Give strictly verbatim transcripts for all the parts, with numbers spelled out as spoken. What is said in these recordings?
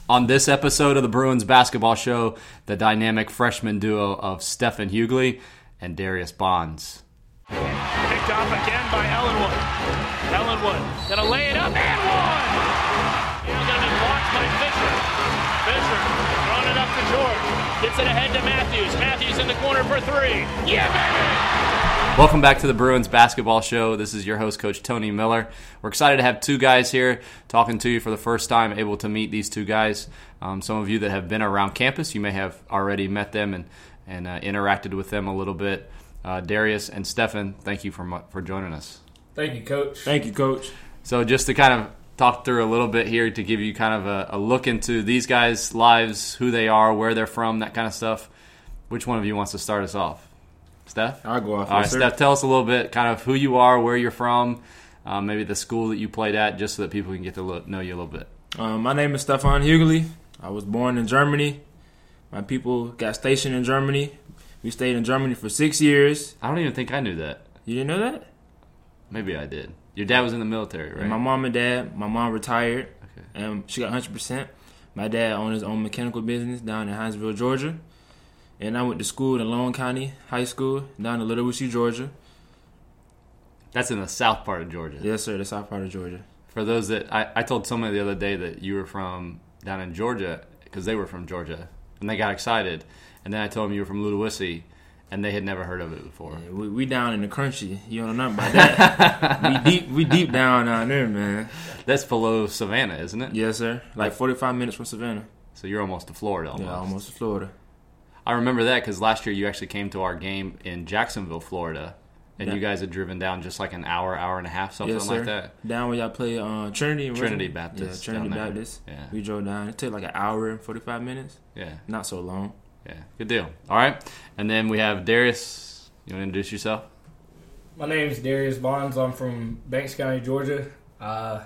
On this episode of the Bruins Basketball Show, the dynamic freshman duo of Stephen Hughley and Darius Bonds. Picked off again by Ellenwood. Ellenwood gonna lay it up and one! It's gonna be blocked by Fisher. Fisher throwing it up to George. Gets it ahead to Matthews. Matthews in the corner for three. Yeah, baby! Welcome back to the Bruins Basketball Show. This is your host, Coach Tony Miller. We're excited to have two guys here talking to you for the first time, able to meet these two guys. Um, some of you that have been around campus, you may have already met them and, and uh, interacted with them a little bit. Uh, Darius and Stephen, thank you for for joining us. Thank you, Coach. Thank you, Coach. So just to kind of talk through a little bit here to give you kind of a, a look into these guys' lives, who they are, where they're from, that kind of stuff. Which one of you wants to start us off? Steph? I'll go off. All right, Steph, tell us a little bit kind of who you are, where you're from, um, maybe the school that you played at, just so that people can get to look, know you a little bit. Um, my name is Stefan Hughley. I was born in Germany. My people got stationed in Germany. We stayed in Germany for six years. I don't even think I knew that. You didn't know that? Maybe I did. Your dad was in the military, right? And my mom and dad, my mom retired, Okay. and she got one hundred percent. My dad owned his own mechanical business down in Hinesville, Georgia. And I went to school in Long County High School down in Little Woochie, Georgia. That's in the south part of Georgia. Yes, sir, the south part of Georgia. For those that, I, I told somebody the other day that you were from down in Georgia, because they were from Georgia, and they got excited. And then I told them you were from Ludowici, and they had never heard of it before. Yeah, we, we down in the country. You don't know nothing about that. we deep we deep down down there, man. That's below Savannah, isn't it? Yes, sir. Like forty-five minutes from Savannah. So you're almost to Florida almost. Yeah, almost to Florida. I remember that because last year you actually came to our game in Jacksonville, Florida, and Yeah. you guys had driven down just like an hour, hour and a half, something Yes, sir. like that. Down where y'all play uh, Trinity. Trinity wasn't it? Baptist Yeah, Trinity down there. Baptist. Yeah. We drove down. It took like an hour and forty-five minutes. Yeah, Not so long. yeah, good deal. All right, and then we have Darius. You want to introduce yourself? My name is Darius Bonds. I'm from Banks County, Georgia. I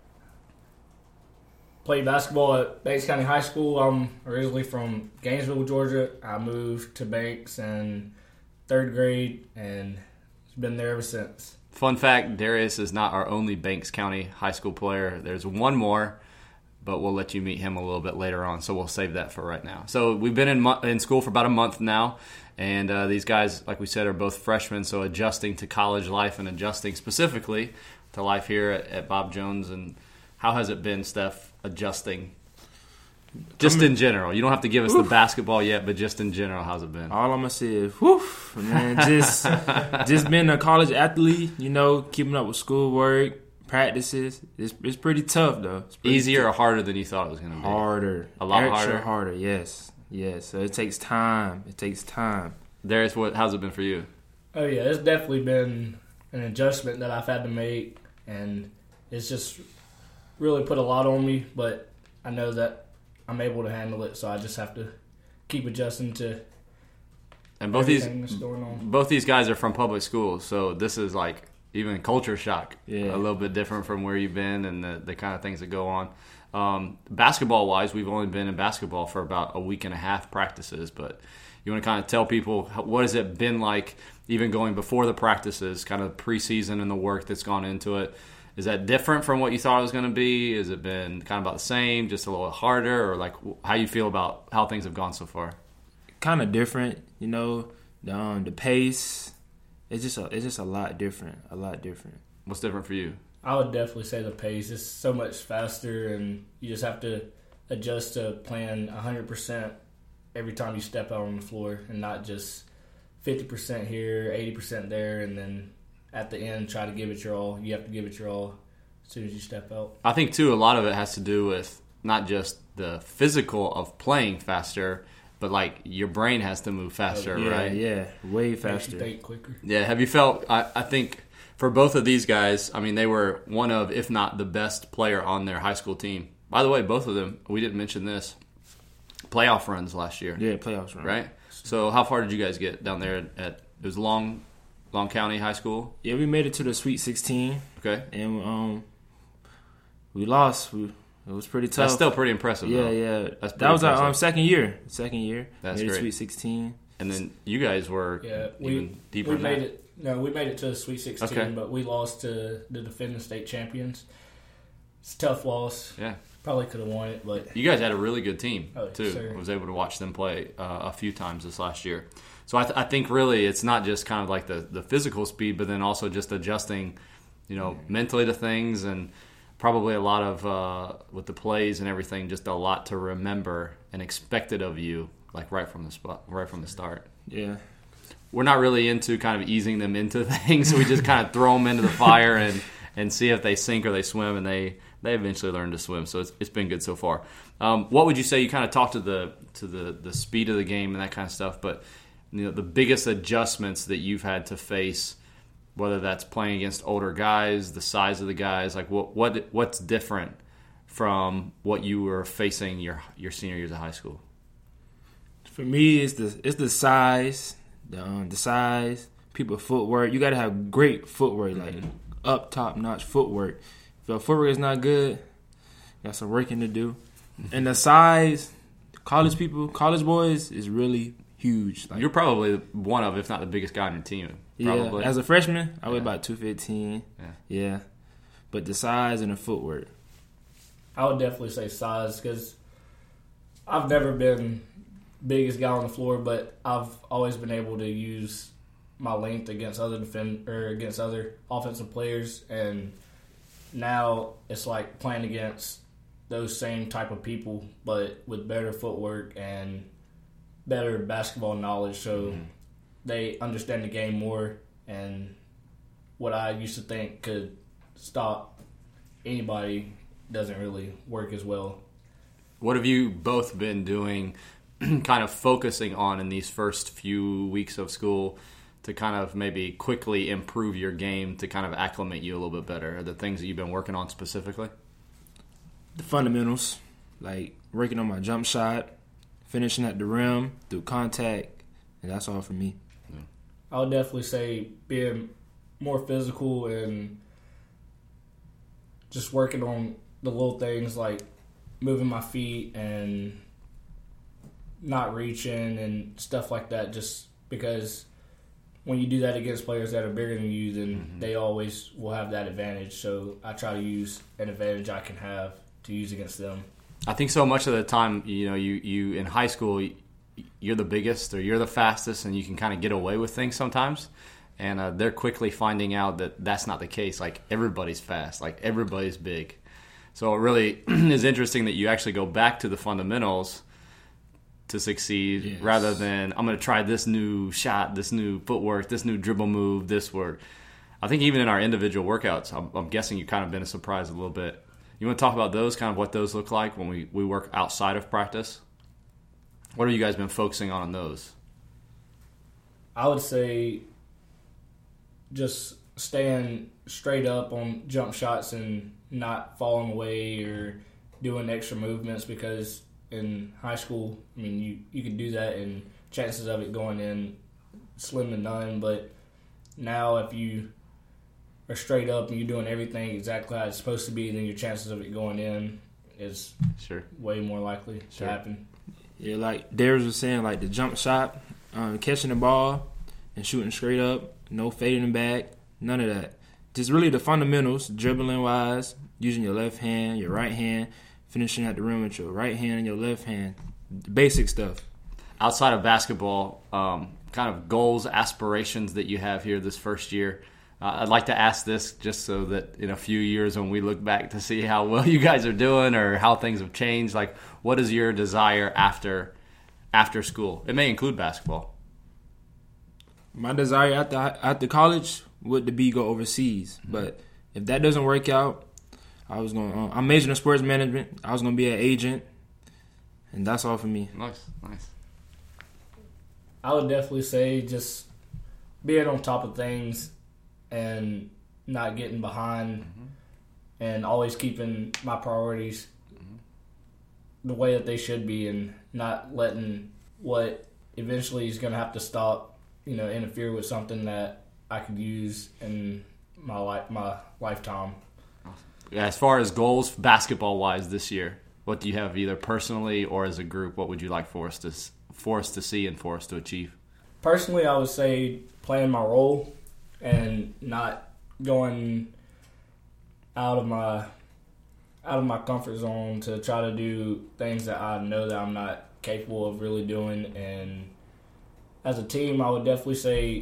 played basketball at Banks County High School. I'm originally from Gainesville, Georgia. I moved to Banks in third grade and been there ever since. Fun fact, Darius is not our only Banks County high school player. There's one more, but we'll let you meet him a little bit later on, so we'll save that for right now. So we've been in mo- in school for about a month now, and uh, these guys, like we said, are both freshmen, so adjusting to college life and adjusting specifically to life here at, at Bob Jones. And how has it been, Steph, adjusting? Just in general. You don't have to give us the basketball yet, but just in general, how's it been? All I'm gonna say is, whew, man, just just being a college athlete, you know, keeping up with schoolwork, practices. It's it's pretty tough though. It's pretty Easier tough. or harder than you thought it was going to be? Harder, A lot Extra harder? harder. Yes, yes. So it takes time. It takes time. Darius, what? How's it been for you? Oh, yeah, it's definitely been an adjustment that I've had to make, and it's just really put a lot on me, but I know that I'm able to handle it, so I just have to keep adjusting to And both these everything that's going on. both these guys are from public schools, so this is like even culture shock. Yeah. A little bit different from where you've been and the, the kind of things that go on. Um, basketball wise, we've only been in basketball for about a week and a half practices, but you want to kind of tell people how, what has it been like, even going before the practices, kind of preseason and the work that's gone into it. Is that different from what you thought it was going to be? Has it been kind of about the same, just a little harder, or like how you feel about how things have gone so far? Kind of different, you know. The, um, the pace, it's just a, it's just a lot different. A lot different. What's different for you? I would definitely say the pace is so much faster, and you just have to adjust to playing one hundred percent every time you step out on the floor, and not just fifty percent here, eighty percent there, and then at the end try to give it your all. You have to give it your all as soon as you step out. I think, too, a lot of it has to do with not just the physical of playing faster, but, like, your brain has to move faster, Yeah, right? yeah, way Makes you faster. think quicker. Yeah, have you felt, I, I think, for both of these guys, I mean, they were one of, if not the best player on their high school team. By the way, both of them, we didn't mention this, playoff runs last year, Yeah, playoffs run. right? So how far did you guys get down there at, it was Long, Long County High School? Yeah, we made it to the Sweet sixteen, Okay. and um, we lost. We, it was pretty tough. That's still pretty impressive, Yeah, though. yeah. That's pretty that was our impressive. um, second year. Second year. That's made it great. Sweet sixteen. And then you guys were Yeah, we even deeper we than made that. it. No, we made it to the Sweet sixteen, Okay. but we lost to the defending state champions. It's a tough loss. Yeah. Probably could have won it, but you guys had a really good team oh, too. sir. I was able to watch them play uh, a few times this last year. So I, th- I think really it's not just kind of like the, the physical speed, but then also just adjusting, you know, mm-hmm. mentally to things, and probably a lot of uh, with the plays and everything, just a lot to remember and expected of you, like right from the spot, right from the start. Yeah. We're not really into kind of easing them into things, so we just kind of throw them into the fire and, and see if they sink or they swim, and they, they eventually learn to swim. So it's, it's been good so far. Um, what would you say? You kind of talked to the to the, the speed of the game and that kind of stuff, but you know, the biggest adjustments that you've had to face, whether that's playing against older guys, the size of the guys, like what what what's different from what you were facing your your senior years of high school? For me, it's the it's the size, the um, the size, people footwork. You got to have great footwork, like mm-hmm. up top notch footwork. If your footwork is not good, you got some working to do. And the size, college people, college boys is really huge. Like, you're probably one of, if not the biggest guy on your team. Probably. Yeah, as a freshman, I yeah. weighed about two fifteen. Yeah. yeah. But the size and the footwork. I would definitely say size, because I've never been biggest guy on the floor, but I've always been able to use my length against other defend or against other offensive players, and now it's like playing against those same type of people, but with better footwork and better basketball knowledge, so mm-hmm. they understand the game more, and what I used to think could stop anybody doesn't really work as well. What have you both been doing, kind of focusing on in these first few weeks of school to kind of maybe quickly improve your game, to kind of acclimate you a little bit better? Are the things that you've been working on specifically? The fundamentals, like working on my jump shot, finishing at the rim through contact, and that's all for me. Yeah. I would definitely say being more physical and just working on the little things like moving my feet and not reaching and stuff like that, just because when you do that against players that are bigger than you, then mm-hmm. they always will have that advantage. So I try to use an advantage I can have to use against them. I think so much of the time, you know, you, you in high school, you're the biggest or you're the fastest, and you can kind of get away with things sometimes. And uh, they're quickly finding out that that's not the case. Like, everybody's fast. Like, everybody's big. So it really is interesting that you actually go back to the fundamentals to succeed, yes. rather than I'm going to try this new shot, this new footwork, this new dribble move, this work. I think even in our individual workouts, I'm, I'm guessing you've kind of been a surprise a little bit. You want to talk about those, kind of what those look like when we, we work outside of practice? What have you guys been focusing on in those? I would say just staying straight up on jump shots and not falling away or doing extra movements, because in high school, I mean, you, you can do that and chances of it going in slim to none. But now if you are straight up and you're doing everything exactly how it's supposed to be, then your chances of it going in is sure way more likely sure. to happen. Yeah, like Darius was saying, like the jump shot, um, catching the ball and shooting straight up, no fading back, none of that. Just really the fundamentals, dribbling-wise, using your left hand, your right hand, finishing at the rim with your right hand and your left hand, the basic stuff. Outside of basketball, um, kind of goals, aspirations that you have here this first year. Uh, I'd like to ask this just so that in a few years when we look back to see how well you guys are doing or how things have changed, like what is your desire after after school? It may include basketball. My desire after after college would to be go overseas, mm-hmm. but if that doesn't work out, I was going. Uh, I'm majoring in sports management. I was going to be an agent, and that's all for me. Nice, nice. I would definitely say just being on top of things and not getting behind, mm-hmm. and always keeping my priorities mm-hmm. the way that they should be, and not letting what eventually is going to have to stop, you know, interfere with something that I could use in my life, my lifetime. Yeah, as far as goals, basketball-wise this year, what do you have either personally or as a group? What would you like for us to for us to see and for us to achieve? Personally, I would say playing my role and not going out of my out of my comfort zone to try to do things that I know that I'm not capable of really doing. And as a team, I would definitely say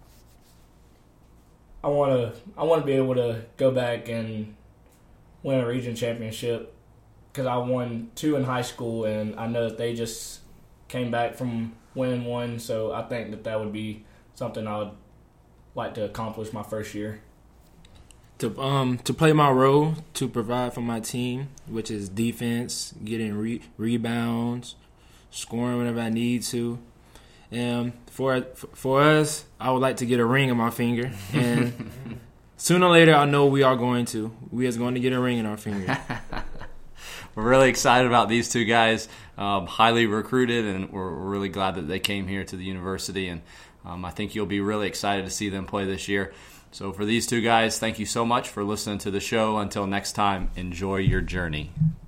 I want to I want to be able to go back and win a region championship, because I won two in high school, and I know that they just came back from winning one. So I think that that would be something I would like to accomplish my first year. To um to play my role, to provide for my team, which is defense, getting re- rebounds, scoring whenever I need to. And for for us, I would like to get a ring on my finger, and sooner or later, I know we are going to. We are going to get a ring in our finger. We're really excited about these two guys, um, highly recruited, and we're, we're really glad that they came here to the university. And um, I think you'll be really excited to see them play this year. So for these two guys, thank you so much for listening to the show. Until next time, enjoy your journey.